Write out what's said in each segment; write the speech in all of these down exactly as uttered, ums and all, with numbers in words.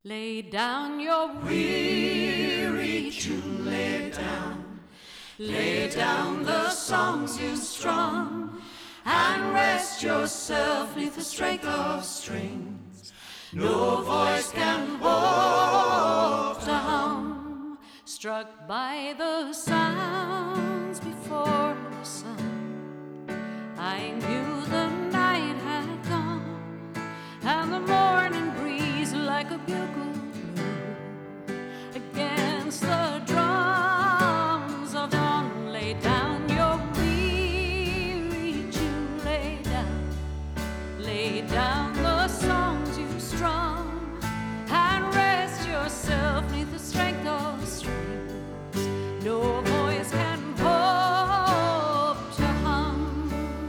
Lay down your weary tune, lay down. Lay down the songs you strung, and rest yourself neath the strength of strings. No voice can hope to hum. Struck by the sounds before the sun, I knew the night had gone, and the morning breeze like a bugle blew against the drums of dawn. Lay down your weary tune, lay down. Lay down the songs you've strung, and rest yourself neath the strength of strings. No voice can hope to hum.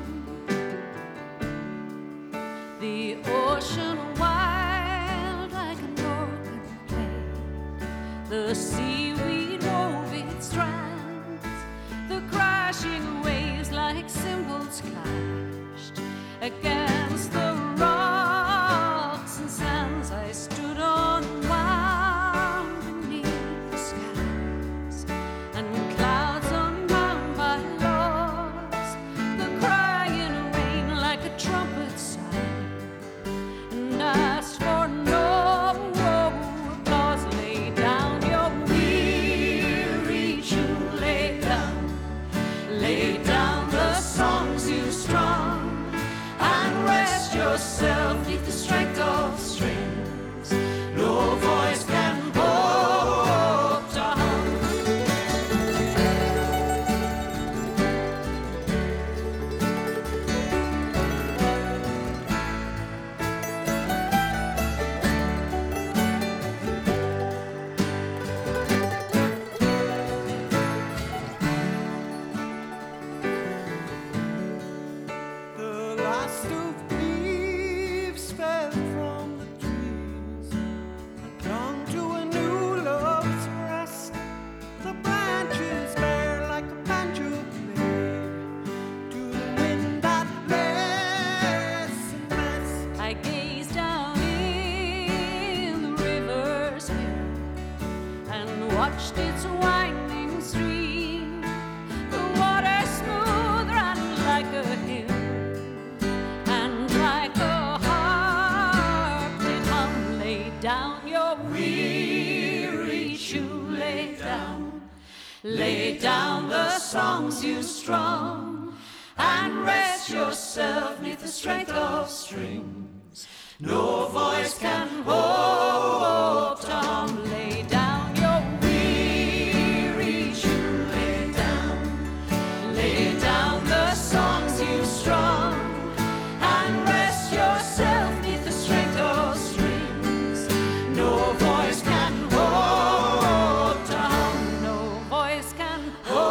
The ocean wild like an organ played, the seaweed wove its strands, the crashing waves like cymbals clashed against the rocks and sands. I stood unwound beneath the skies, and clouds unbound by lost, the crying rain like a trumpet sigh, and asked for no applause. Lay down your weary tune, lay down. Lay down the songs you strung, and rest yourself neath the strength of strings. No voice can hope to hum. The last of leaves fell from the trees. I clung to a new love's rest. The branches bare like a banjo play to the wind that rests and rests. I gazed down in the river's mirror and watched its winding stream. The water smooth ran like a hymn, and like a harp it hum. Lay down your weary tune, lay down. Lay down the songs you strung, and rest yourself neath the strength of strings. No voice can hope to hum. Lay down your weary tune, lay down. Lay down the songs you strung, and rest yourself neath the strength of strings. No voice can hope to hum. No voice can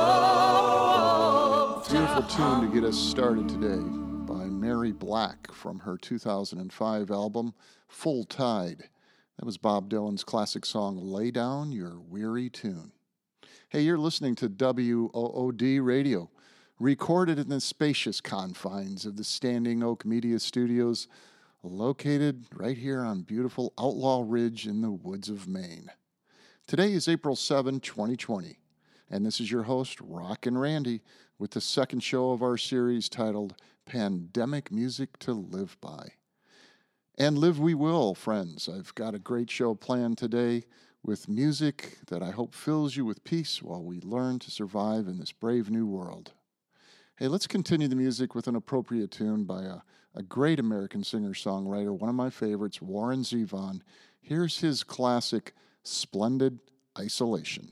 hope to Beautiful hum. tune to get us started today by Mary Black from her two thousand five album, Full Tide. That was Bob Dylan's classic song, Lay Down Your Weary Tune. Hey, you're listening to W O O D Radio, recorded in the spacious confines of the Standing Oak Media Studios, located right here on beautiful Outlaw Ridge in the woods of Maine. Today is April seventh, twenty twenty, and this is your host, Rockin' Randy, with the second show of our series titled Pandemic Music to Live By. And live we will, friends. I've got a great show planned today with music that I hope fills you with peace while we learn to survive in this brave new world. Hey, let's continue the music with an appropriate tune by a, a great American singer-songwriter, one of my favorites, Warren Zevon. Here's his classic, Splendid Isolation.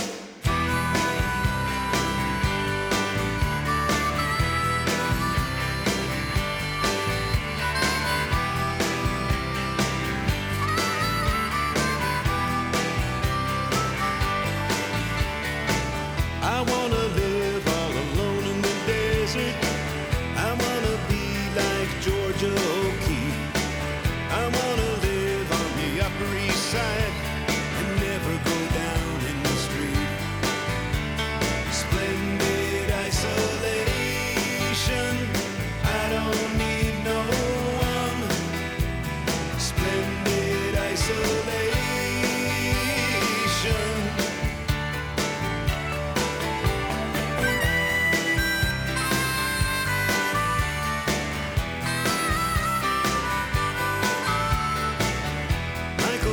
I wanna live all alone in the desert. I wanna be like Georgia O'Keeffe. I wanna live on the Upper East Side and never go down in the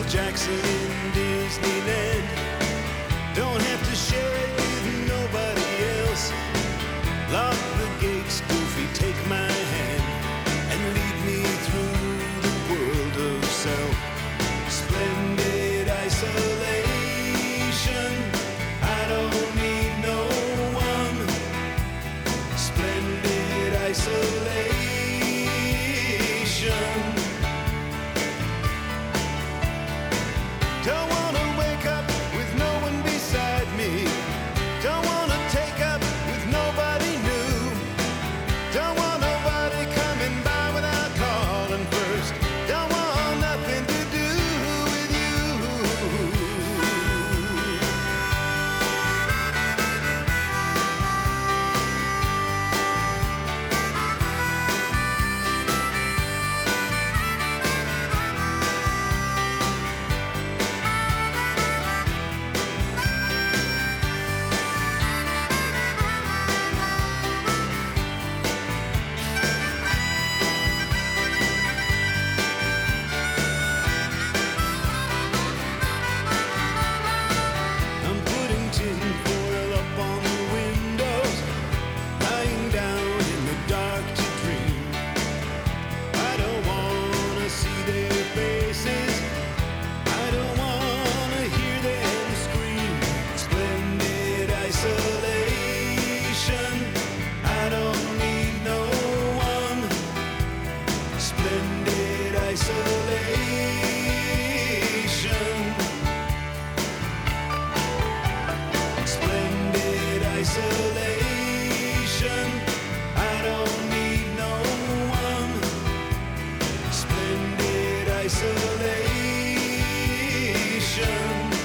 Jackson in Disneyland. Don't have to share it with nobody else. Lock the gates, Goofy, take my hand and lead me through the world of self. Splendid isolation, I don't need no one. Splendid isolation. Don't wanna wake up with no one beside me. Don't wanna take up with nobody new. Don't want nobody coming by without calling first. Don't want nothing to do with you. I'm putting tin foil up on the windows, lying down in the dark to dream. I don't wanna see their faces, I don't wanna hear them scream. Splendid isolation, I don't need no one. Splendid isolation. Splendid isolation, I don't need no one. Splendid isolation.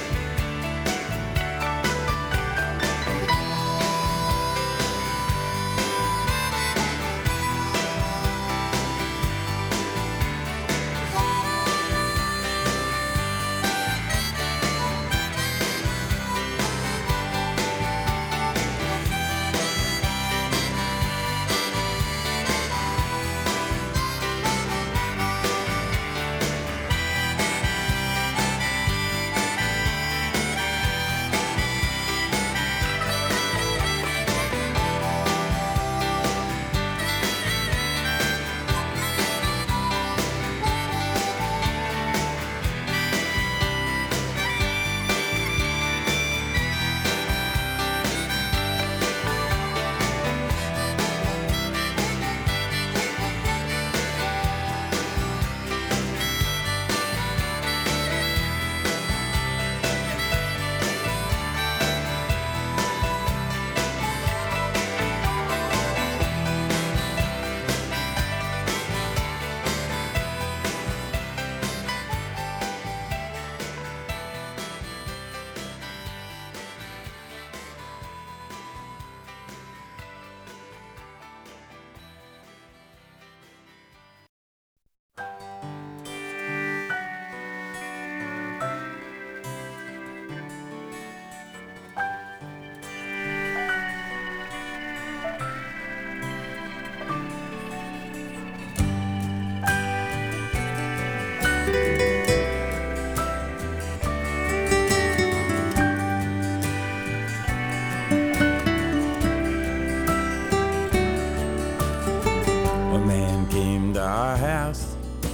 A man came to our house,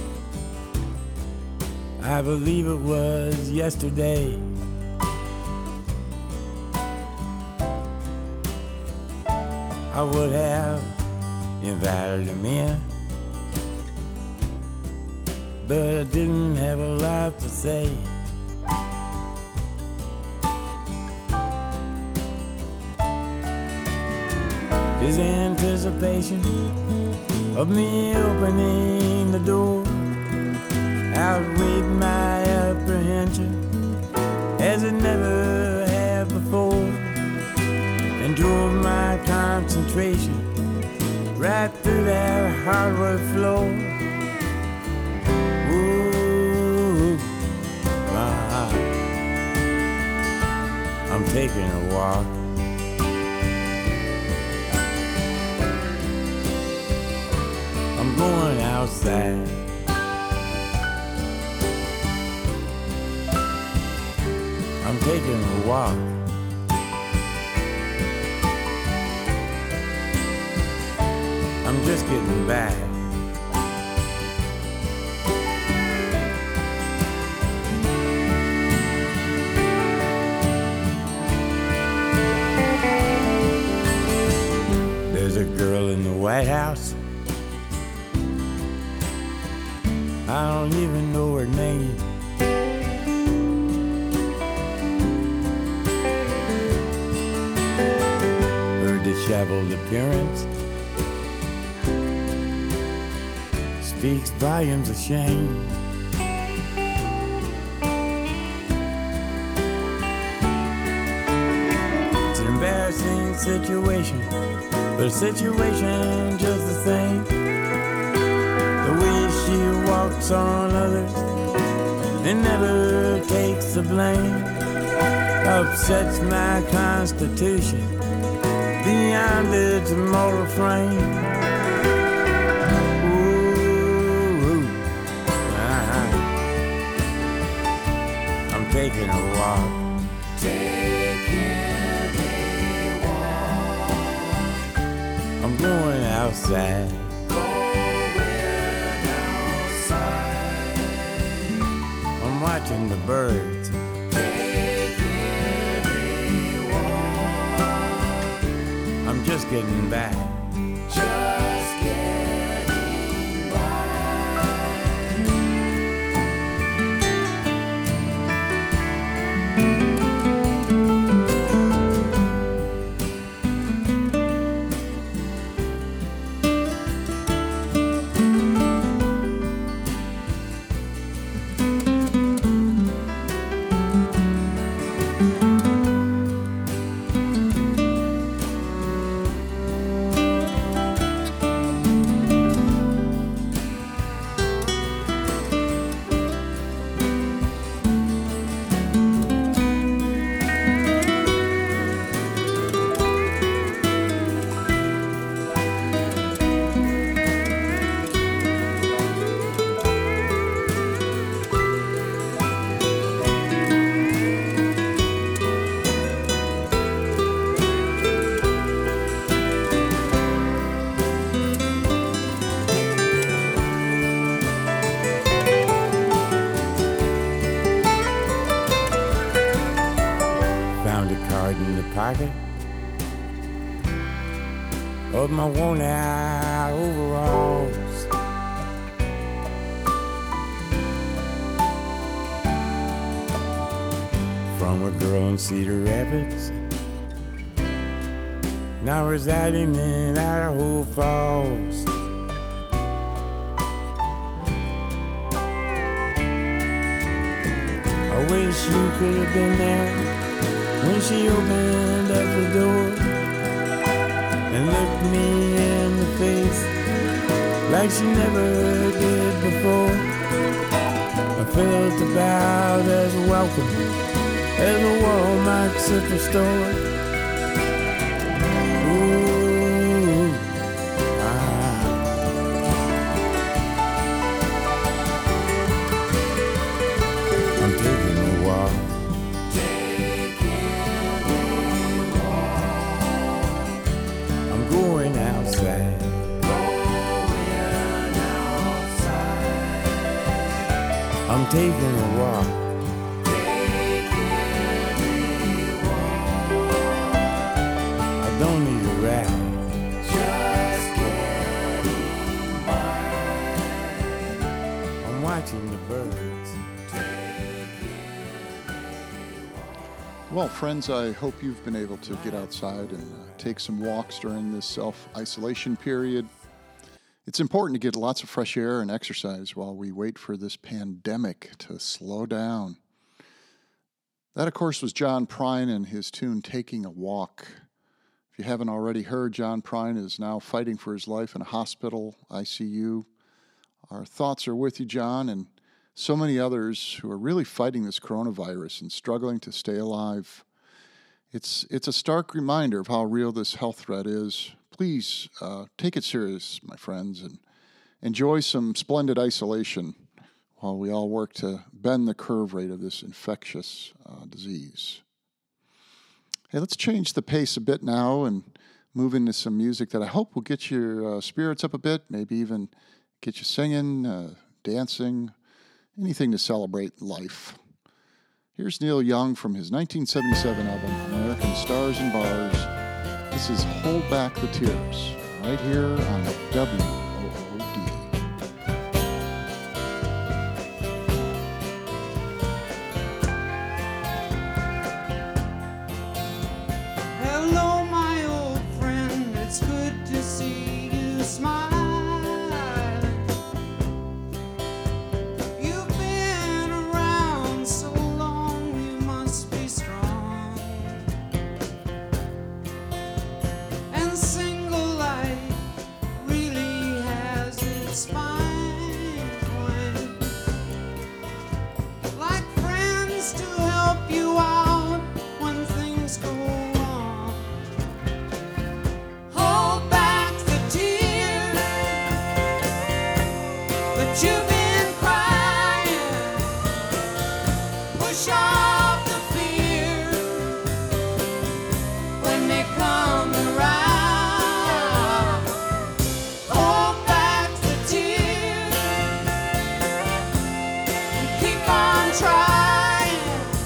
I believe it was yesterday. I would have invited him in, but I didn't have a lot to say. His anticipation of me opening the door outweighed my apprehension as it never had before, and drove my concentration right through that hardwood floor. Ooh, my heart. I'm taking a walk. I'm going outside. I'm taking a walk. I'm just getting back. There's a girl in the White House. I don't even know her name. Her disheveled appearance speaks volumes of shame. It's an embarrassing situation, but a situation just the same. The way she walks on others and never takes the blame upsets my constitution beyond its moral frame. Ooh, uh-huh. I'm taking a walk. Taking a walk. I'm going outside. I'm watching the birds. I'm just getting back. Just getting by. Pocket of my worn out overalls. From a girl in Cedar Rapids, now residing in Idaho Falls. I wish you could have been there when she opened up the door and looked me in the face like she never did before. I felt about as welcome as a Walmart superstore. Ooh, ah. I'm taking a walk. Going outside. Going outside. I'm taking a walk. Taking a walk. I don't need a ride. Just getting by. I'm watching the birds. Well, friends, I hope you've been able to get outside and uh, take some walks during this self-isolation period. It's important to get lots of fresh air and exercise while we wait for this pandemic to slow down. That, of course, was John Prine and his tune, Taking a Walk. If you haven't already heard, John Prine is now fighting for his life in a hospital, I C U. Our thoughts are with you, John, and so many others who are really fighting this coronavirus and struggling to stay alive. It's it's a stark reminder of how real this health threat is. Please uh, take it serious, my friends, and enjoy some splendid isolation while we all work to bend the curve rate of this infectious uh, disease. Hey, let's change the pace a bit now and move into some music that I hope will get your uh, spirits up a bit, maybe even get you singing, uh, dancing, anything to celebrate life. Here's Neil Young from his nineteen seventy-seven album, American Stars and Bars. This is Hold Back the Tears, right here on the W O O D. Hello, my old friend, it's good to see you smile. You've been around so long, you must be strong. And single life really has its fine point. Like friends to help you out when things go wrong. Hold back the tears that you've been crying. Push off the fear when they come around. Hold back the tears and keep on trying.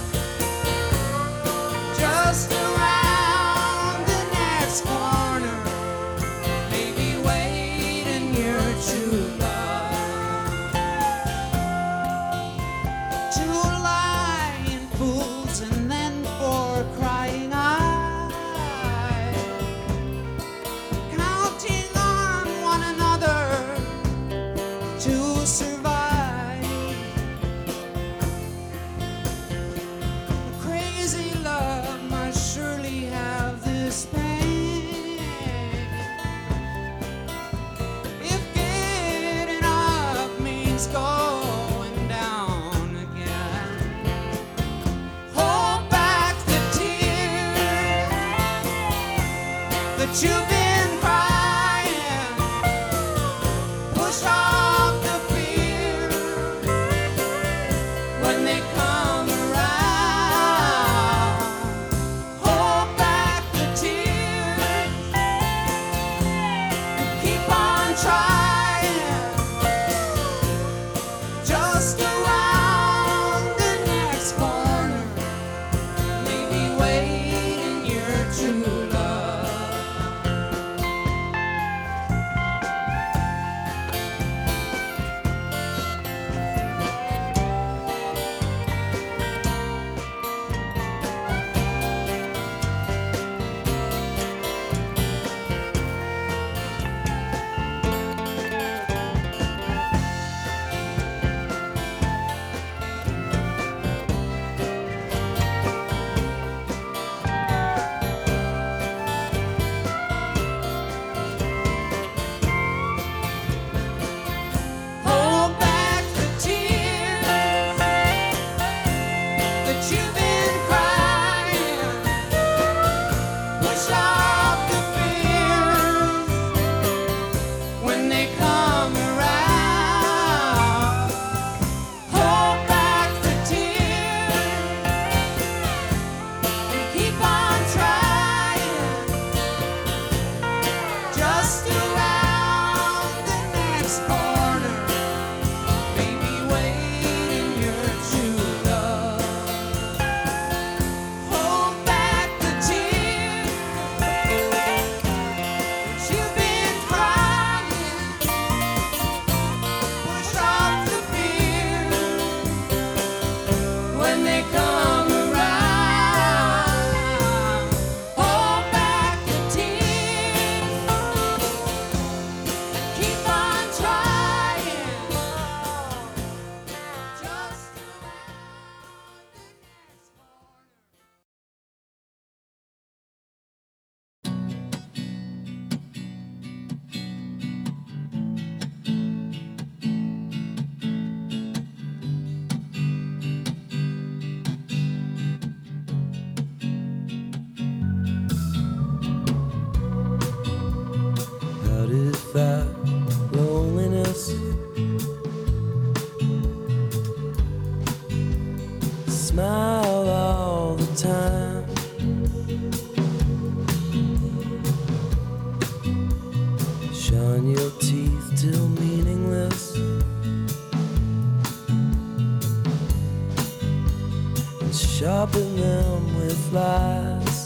Just around the next corner, maybe waiting your true love to lie in smile all the time. Shine your teeth till meaningless, and sharpen them with lies.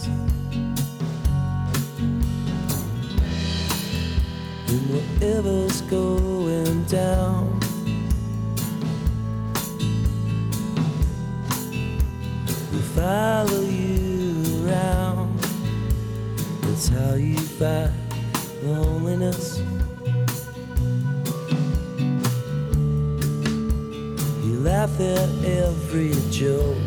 And whatever's going down, we follow you around. That's how you fight loneliness. You laugh at every joke.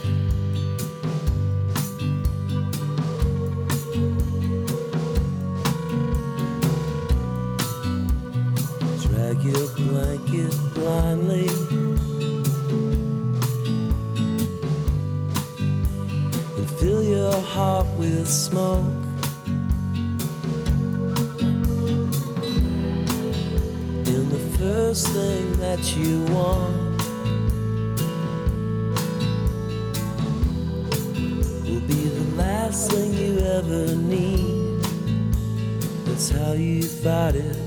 Drag your blanket blindly, and fill your heart with smoke. And the first thing that you want will be the last thing you ever need. That's how you fight it.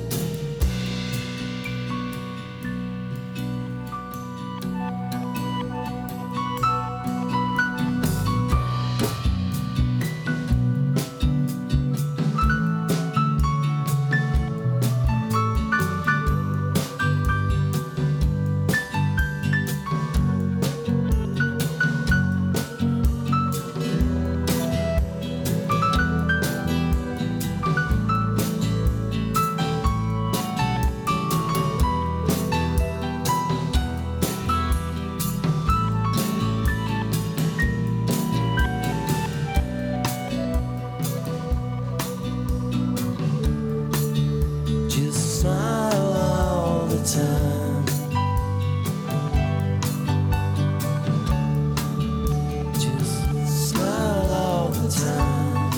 Just smile all the time. Just smile all the time.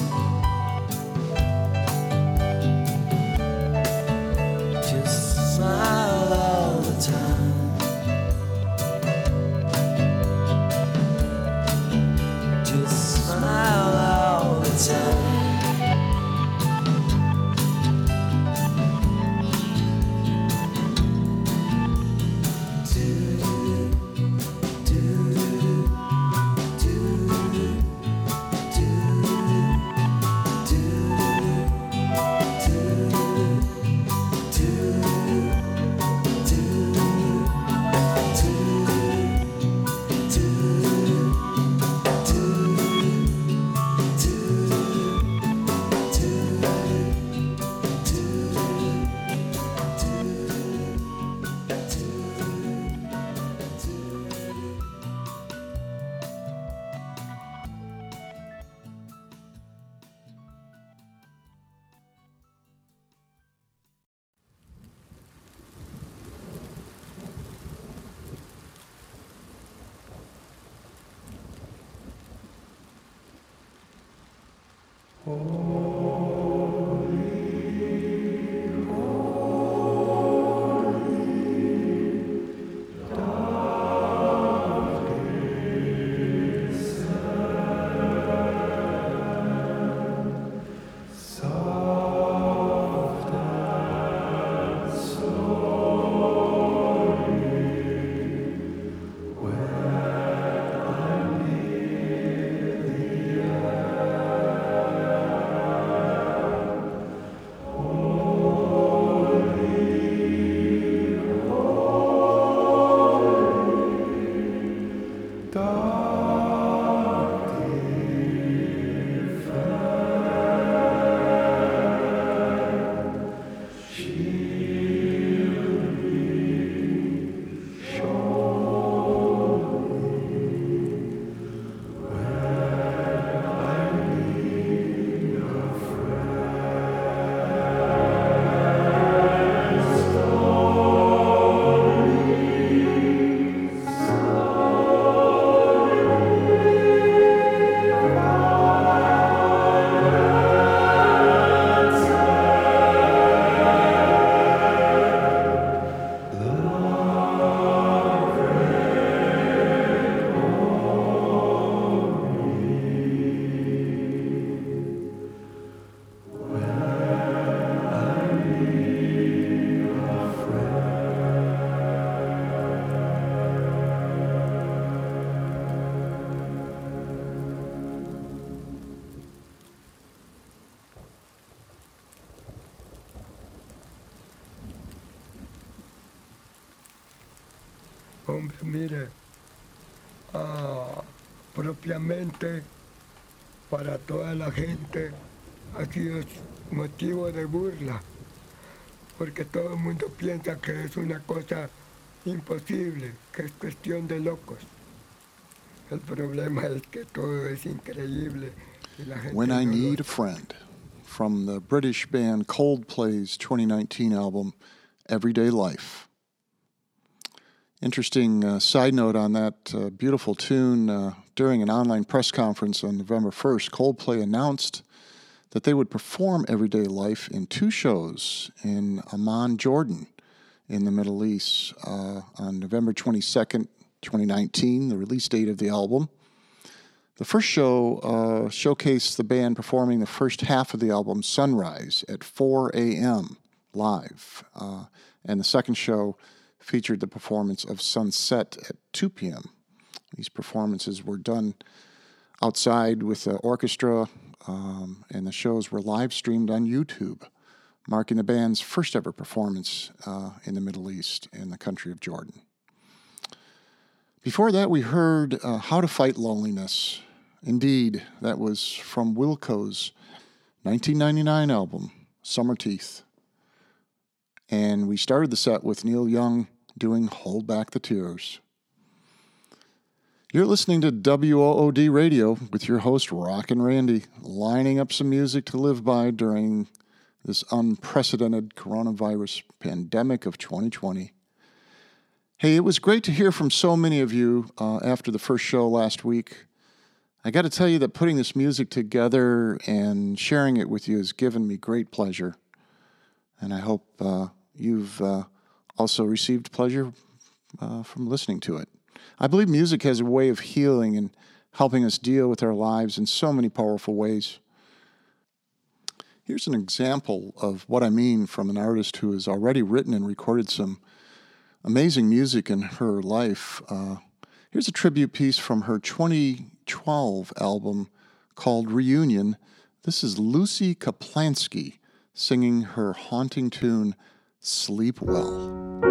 Just smile all the time. Just smile all the time. Hombre, mire, ah, propiamente para toda la gente ha sido motivo de burla, porque todo el mundo piensa que es una cosa imposible, que es cuestión de locos. El problema es que todo es increíble y la gente When I no lo- Need a Friend, from the British band Coldplay's twenty nineteen album, Everyday Life. Interesting uh, side note on that uh, beautiful tune. Uh, during an online press conference on November first, Coldplay announced that they would perform Everyday Life in two shows in Amman, Jordan, in the Middle East, uh, on November twenty-second, twenty nineteen, the release date of the album. The first show uh, showcased the band performing the first half of the album, Sunrise, at four a.m. live. Uh, and the second show featured the performance of Sunset at two p.m. These performances were done outside with the orchestra, um, and the shows were live streamed on YouTube, marking the band's first ever performance uh, in the Middle East in the country of Jordan. Before that, we heard uh, How to Fight Loneliness. Indeed, that was from Wilco's nineteen ninety-nine album, Summer Teeth. And we started the set with Neil Young doing Hold Back the Tears. You're listening to W O O D Radio with your host, Rockin' Randy, lining up some music to live by during this unprecedented coronavirus pandemic of twenty twenty. Hey, it was great to hear from so many of you uh, after the first show last week. I got to tell you that putting this music together and sharing it with you has given me great pleasure. And I hope uh, you've uh, also received pleasure uh, from listening to it. I believe music has a way of healing and helping us deal with our lives in so many powerful ways. Here's an example of what I mean from an artist who has already written and recorded some amazing music in her life. Uh, here's a tribute piece from her twenty twelve album called Reunion. This is Lucy Kaplansky singing her haunting tune, Sleep Well.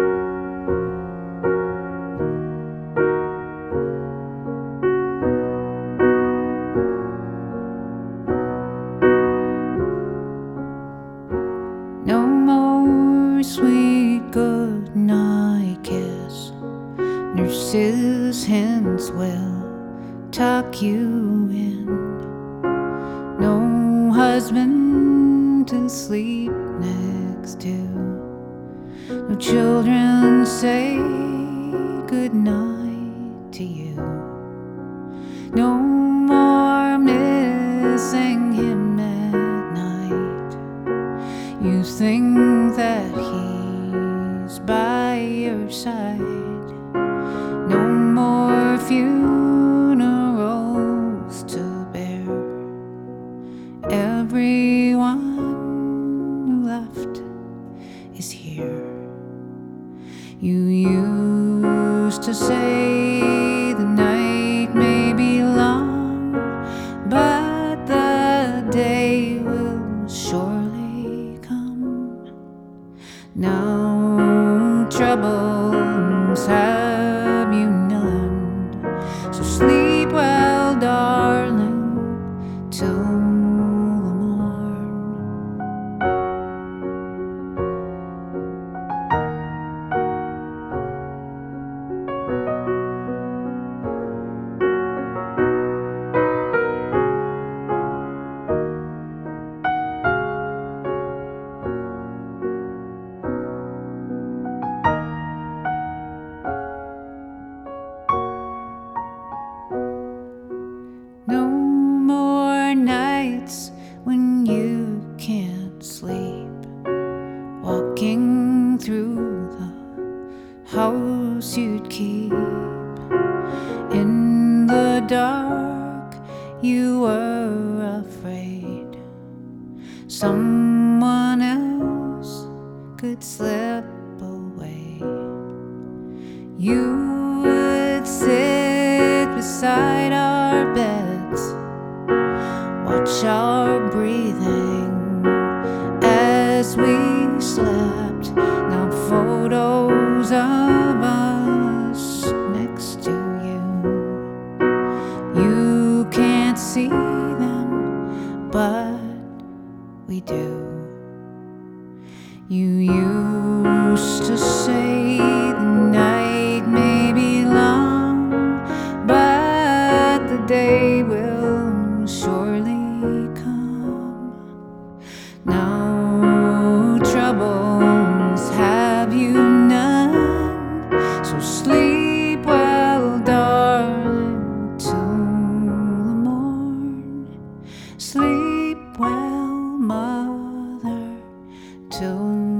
No more sweet good night kiss. Nurse's hands will tuck you in. No husband to sleep next to. No children say good night to you. No more missing him at night. You think that he's by your side. No more funerals to bear. Everyone who left is here. You used to say the night may be long, but the day will surely come. Now troubles have you none, so sleep well, darling, till the morn. No more nights when you can't sleep, walking through the house you'd keep. In the dark you were afraid someone else could slip away. You would sit beside our beds, watch our breathing as we slept. Now photos of us can't see them, but we do. You used to say the night may be long, but the day will surely come. No troubles have you none, so sleep well, darling, till the morn. Sleep well, mother, till the morn.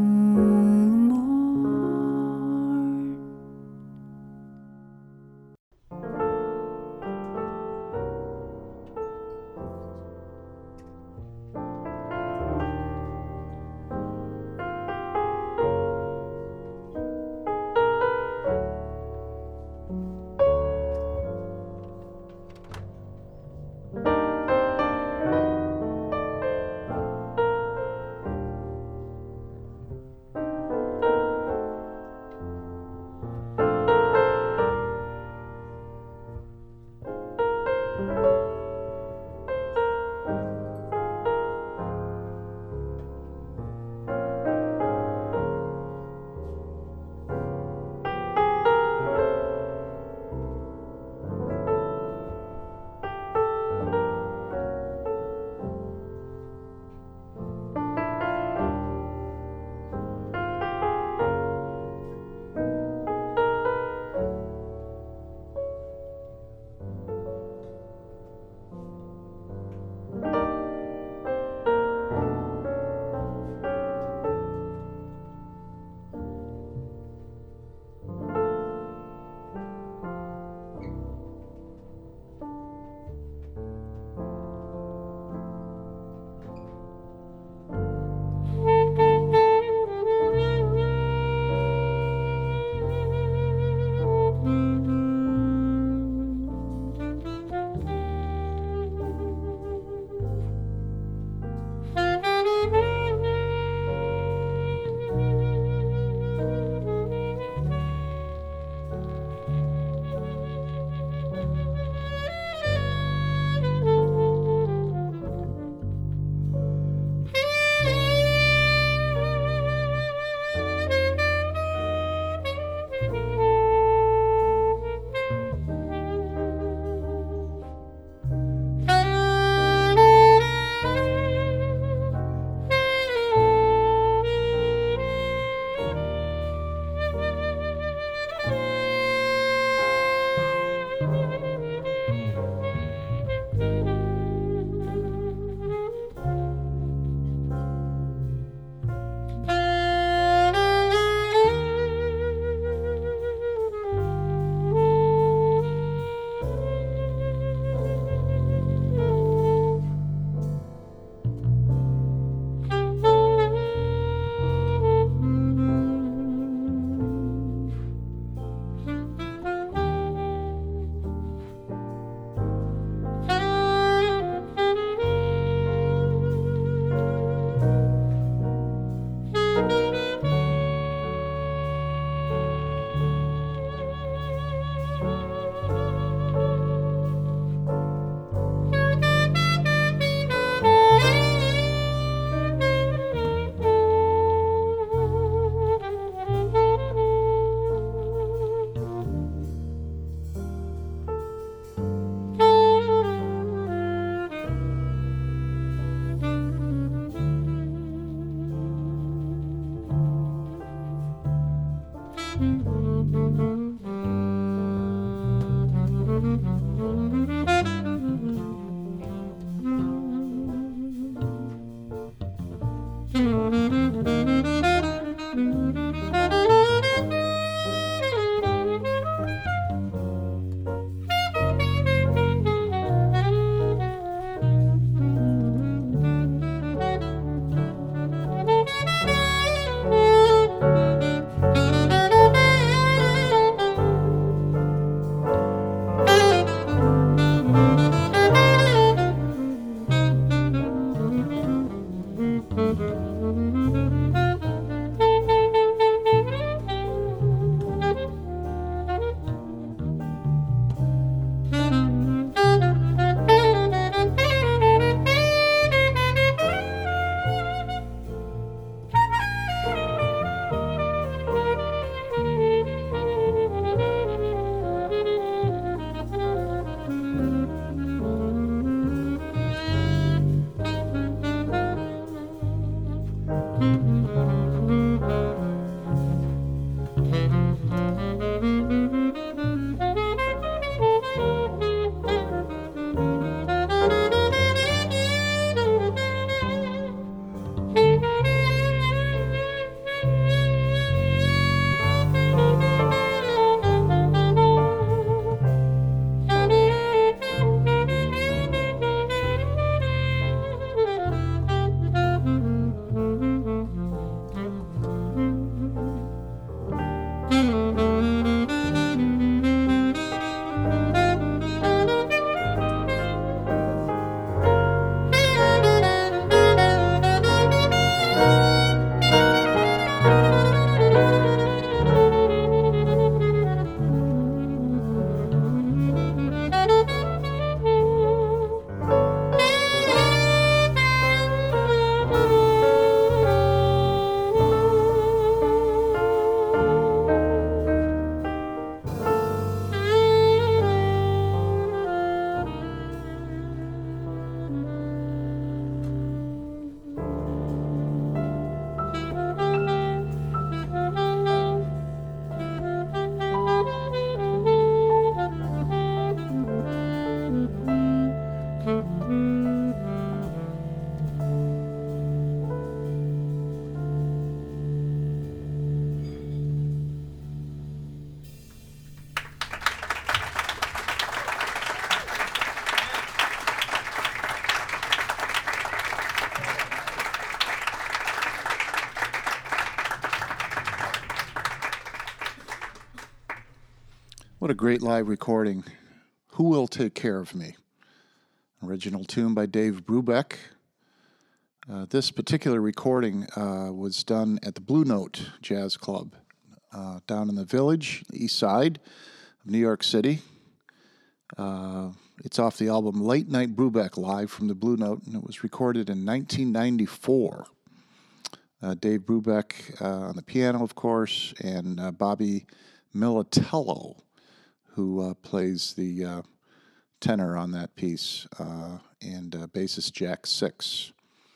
What a great live recording. Who Will Take Care of Me? Original tune by Dave Brubeck. Uh, this particular recording uh, was done at the Blue Note Jazz Club uh, down in the Village, the east side of New York City. Uh, it's off the album Late Night Brubeck, live from the Blue Note, and it was recorded in nineteen ninety-four. Uh, Dave Brubeck uh, on the piano, of course, and uh, Bobby Militello, who uh, plays the uh, tenor on that piece, uh, and uh, bassist Jack Six.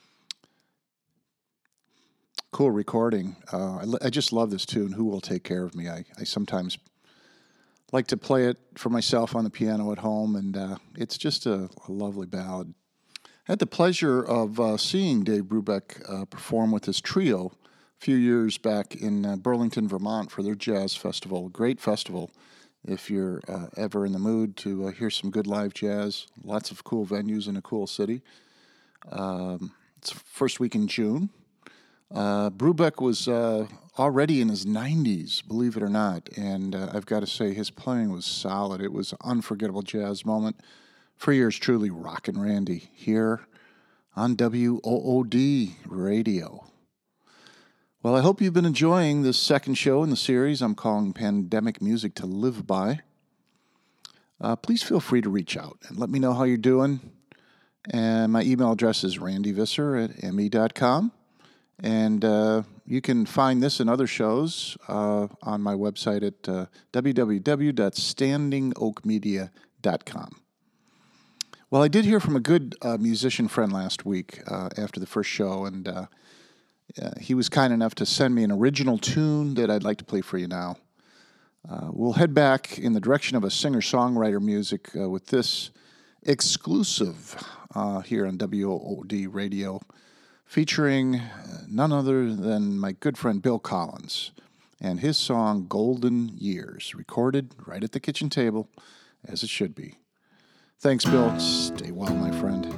Cool recording. Uh, I, l- I just love this tune, Who Will Take Care of Me? I, I sometimes like to play it for myself on the piano at home, and uh, it's just a, a lovely ballad. I had the pleasure of uh, seeing Dave Brubeck uh, perform with his trio a few years back in uh, Burlington, Vermont for their jazz festival. Great festival if you're uh, ever in the mood to uh, hear some good live jazz. Lots of cool venues in a cool city. Um, it's first week in June. Uh, Brubeck was uh, already in his nineties, believe it or not, and uh, I've got to say his playing was solid. It was an unforgettable jazz moment for yours truly, Rockin' Randy, here on W O O D Radio. Well, I hope you've been enjoying this second show in the series I'm calling Pandemic Music to Live By. Uh, please feel free to reach out and let me know how you're doing. And my email address is randy visser at m e dot com. And uh, you can find this and other shows uh, on my website at uh, w w w dot standing oak media dot com. Well, I did hear from a good uh, musician friend last week uh, after the first show, and uh, uh, he was kind enough to send me an original tune that I'd like to play for you now. Uh, we'll head back in the direction of a singer-songwriter music uh, with this exclusive uh, here on W O O D Radio, featuring none other than my good friend Bill Collins and his song Golden Years, recorded right at the kitchen table, as it should be. Thanks, Bill. Stay well, my friend.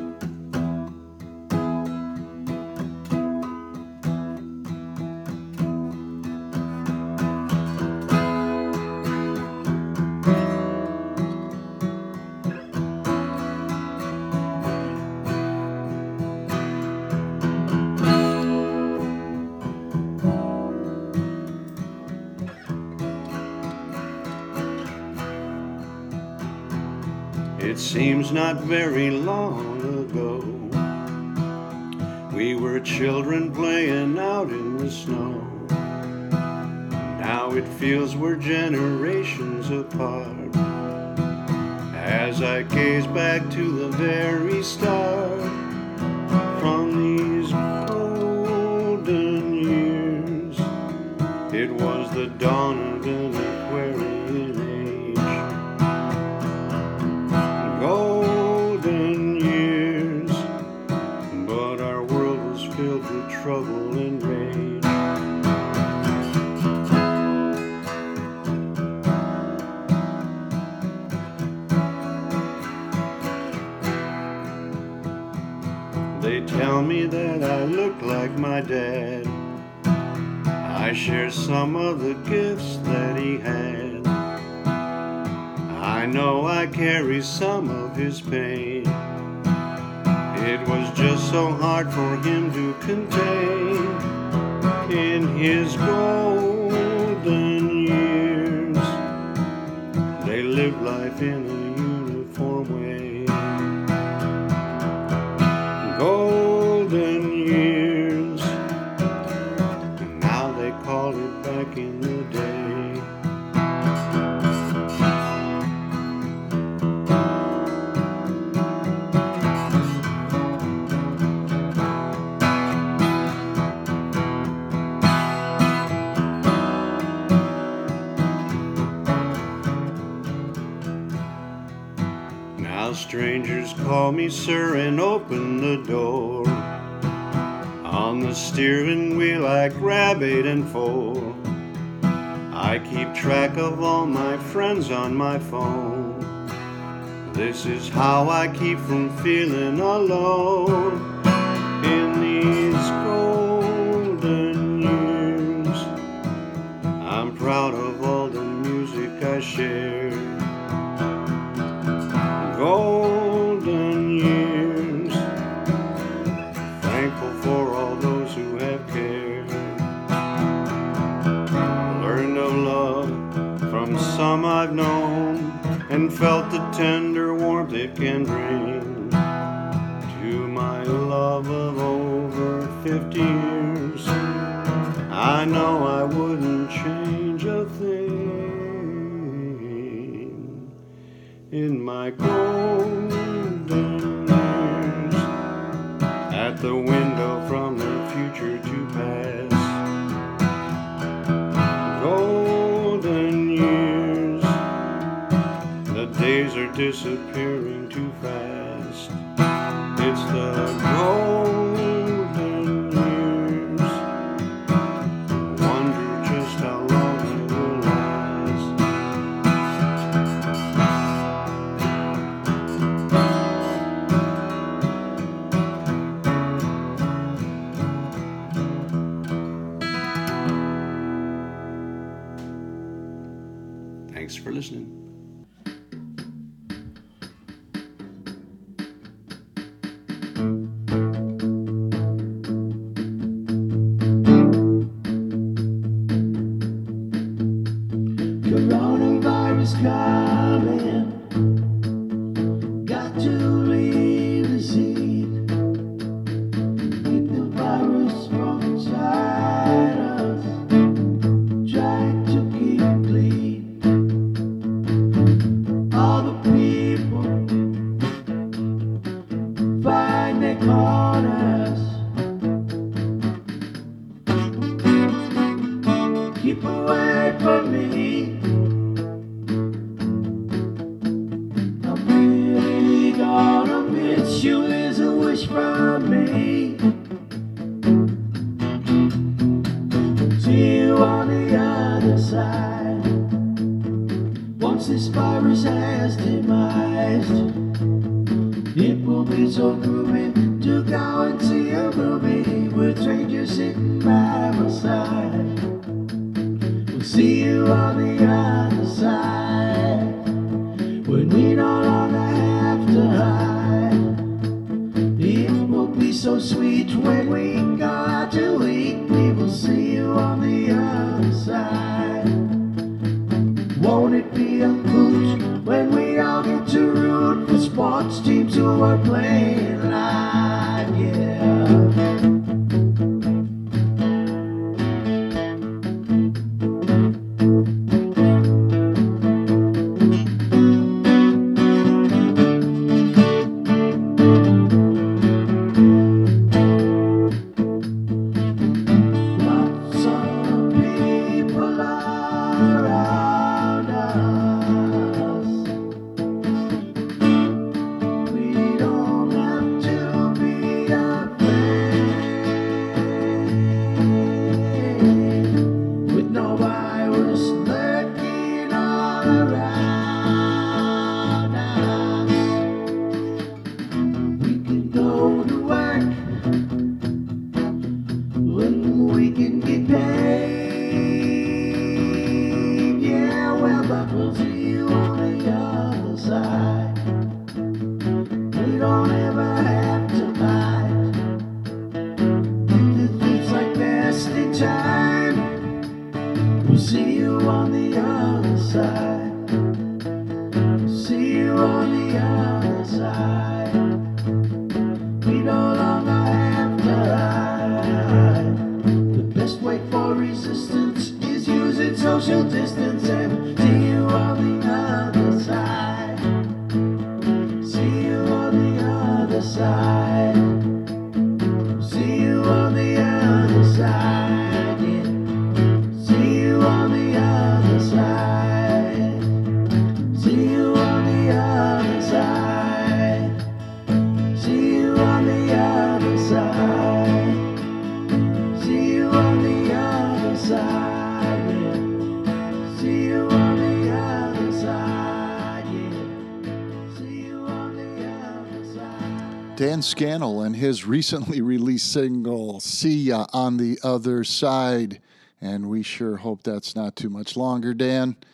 It seems not very long ago, we were children playing out in the snow. Now it feels we're generations apart, as I gaze back to the very start. From these golden years, it was the dawn of an Aquarian age. Golden years, but our world was filled with trouble and rage. They tell me that I look like my dad. I share some of the gifts that he had. I know I carry some of his pain. It was just so hard for him to contain. In his golden years, they lived life in a uniform way. Golden years, and now they call it back in the day. Strangers call me sir and open the door. On the steering wheel I grab eight and four. I keep track of all my friends on my phone. This is how I keep from feeling alone. In these golden years, I'm proud of all the music I share. golden years. Thankful for all those who have cared. Learned of love from some I've known, and felt the tender warmth it can bring. To my love of over fifty years, I know I wouldn't change a thing. In my golden years, at the window from the future to past. Golden years, the days are disappearing too fast. It's the golden years, wonder just how long it will last. Thanks for listening. Coronavirus coming, got to leave the scene. Keep the virus from inside us, try to keep clean. All the people find their corners, keep away from me. I'm really gonna miss you is a wish from me. See you on the other side. Once this virus has demised, it will be so groovy to go and see a movie with strangers sitting by my side. We'll see you on the other side, when we no longer have to hide. It will be so sweet when we go out to eat. We will see you on the other side. Won't it be a hoot when we all get to root for sports teams who are playing live? Yeah. Lots of people around us. We don't have to be afraid, with no virus lurking all around us. We can go to work when we can get paid. Yeah, well, but we'll see you on the other side. We don't ever have to hide. It's like best in time. We'll see you on the other side. See you on the other side. We no longer have to hide. The best way for resistance is using social distance, and see you on the other side. See you on the other side. See you on the other side. Yeah. See you on the other side. See you on the other side. See you on the other side. See you on the other side. Yeah. See you on the other side. Yeah. See you on the other side. Dan Scannell and his recently released single, See Ya on the Other Side. And we sure hope that's not too much longer, Dan.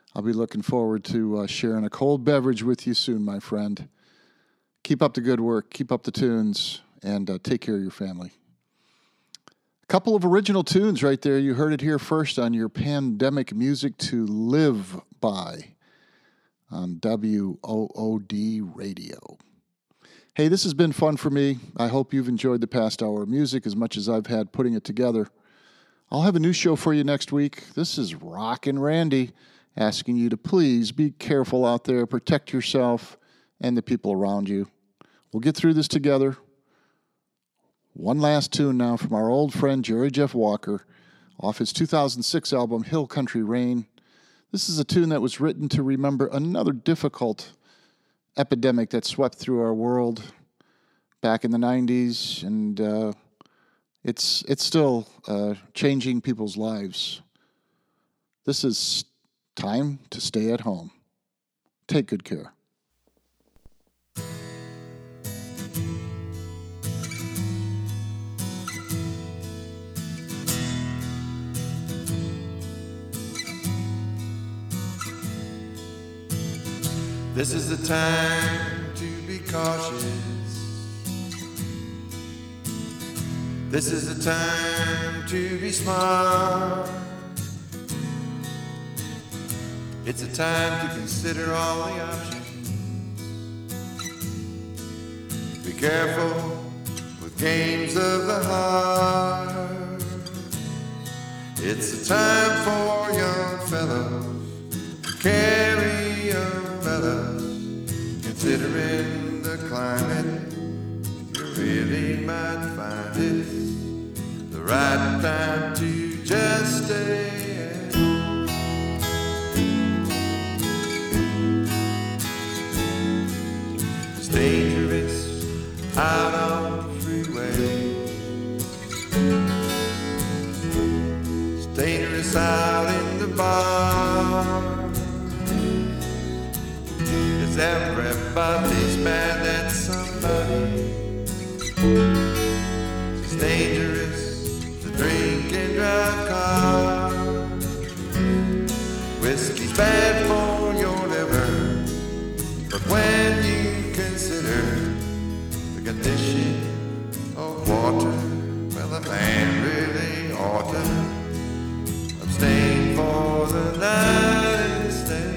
I'll be looking forward to uh, sharing a cold beverage with you soon, my friend. Keep up the good work, keep up the tunes, and uh, take care of your family. A couple of original tunes right there. You heard it here first on your Pandemic Music to Live By on W O O D Radio. Hey, this has been fun for me. I hope you've enjoyed the past hour of music as much as I've had putting it together. I'll have a new show for you next week. This is Rockin' Randy asking you to please be careful out there, protect yourself and the people around you. We'll get through this together. One last tune now from our old friend Jerry Jeff Walker off his two thousand six album Hill Country Rain. This is a tune that was written to remember another difficult epidemic that swept through our world back in the nineties, and uh, it's it's still uh, changing people's lives. This is Time to Stay at Home. Take good care. This is the time to be cautious. This is the time to be smart. It's a time to consider all the options. Be careful with games of the heart. It's a time for young fellows to carry umbrellas. Considering the climate, you really might find it the right time to just stay at home. It's dangerous out on the freeway. It's dangerous out in the bar. Everybody's mad at somebody. It's dangerous to drink and drive cars. Whiskey's bad for your liver, but when you consider the condition of water, well, a man really ought to abstain for the night and stay.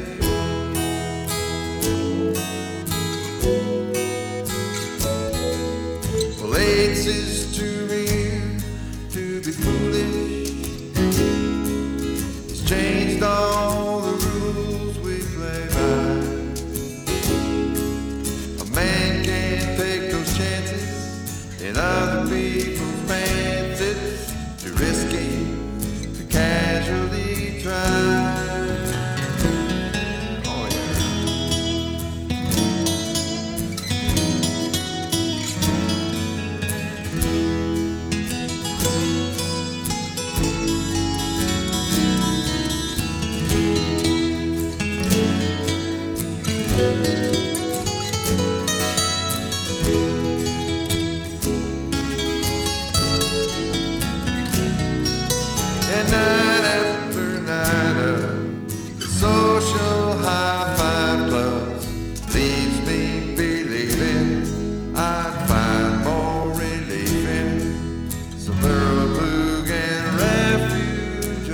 Age is too real to be foolish. It's changed all the rules we play by. A man can't take those chances in other people's fancies. Too risky to casually try. Night after night of the social high-five clubs leaves me believing I'd find more relief in some Burlug and refuge.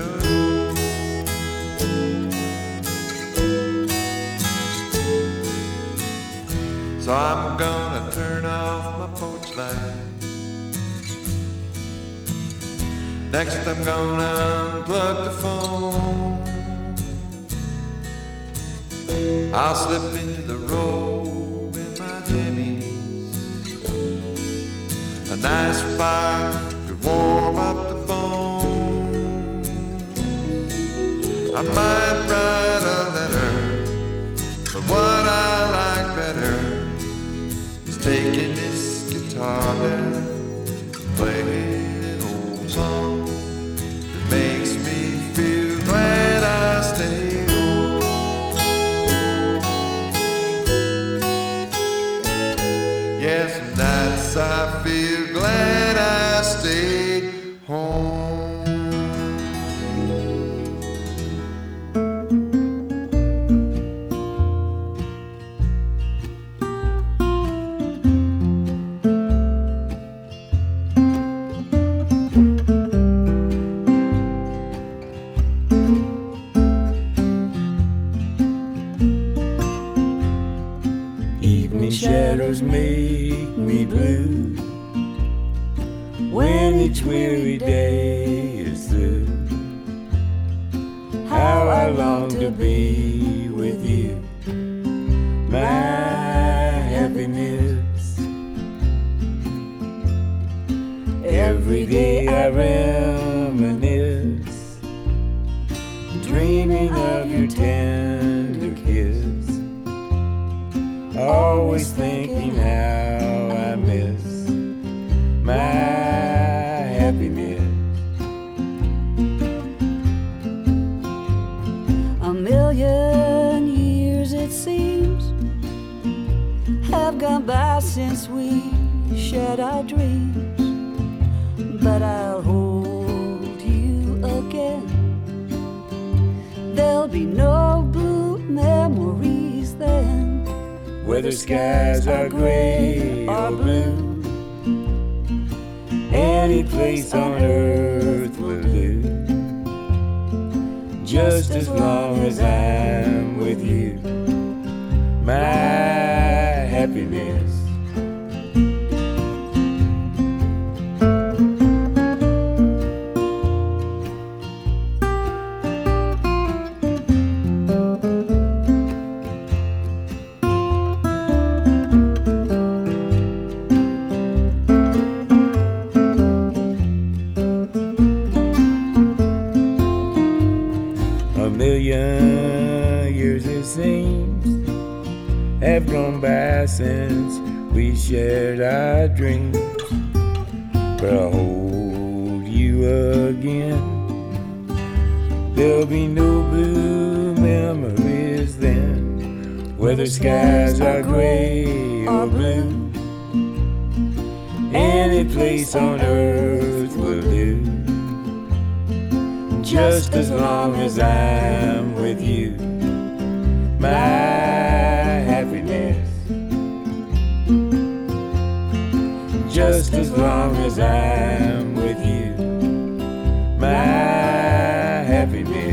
So I'm gonna turn off my porch light. Next I'm gonna unplug the phone. I'll slip into the robe in my jammies. A nice fire could warm up the bone. I might write a letter, but what I like better is taking this guitar down and playing an old song. Makes me feel glad I stayed home. Yes, nights I feel glad I stayed home. Evening shadows make me blue when each weary day is through. How I long to be with you, my happiness. Every day I reminisce, dreaming of your tender kiss, always thinking how I miss my happiness. A million years it seems have gone by since we shared our dreams, but I'll hold you again. There'll be no blue memories then, Whether skies are gray or blue, any place on earth will do, just as long as I'm with you, my happiness. A million years it seems have gone by since we shared our dreams, but I'll hold you again. There'll be no blue memories then, whether skies are gray or blue, any place on earth will do, just as long as I'm with you, my happiness. Just as long as I'm with you, my happiness.